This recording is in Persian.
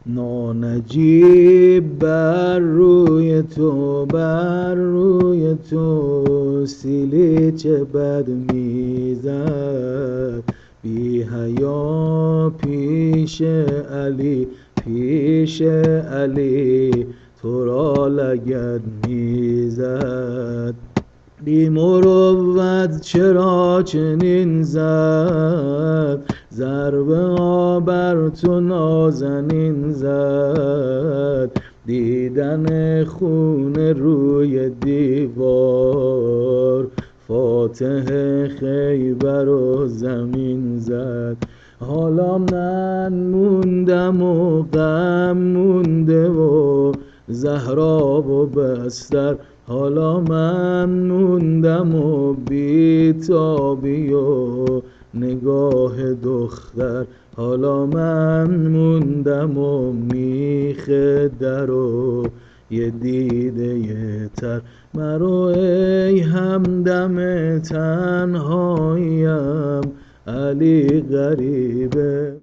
نانجیب بر روی تو سیلی چه بد میزد. بی حیا پیش علی تو را لگد میزد. بی مروت چرا چنین زد، ضربه ها بر تو نازنین زد. دیدن خون روی دیوار فاتح خیبر و زمین زد. حالا من موندم و غم مونده و زهراب و بستر. حالا من موندم و بیتابی و نگاه دختر. حالا من موندم و میخ در و یه دیده تر. مرو ای همدم تنهاییم، علی غریبه.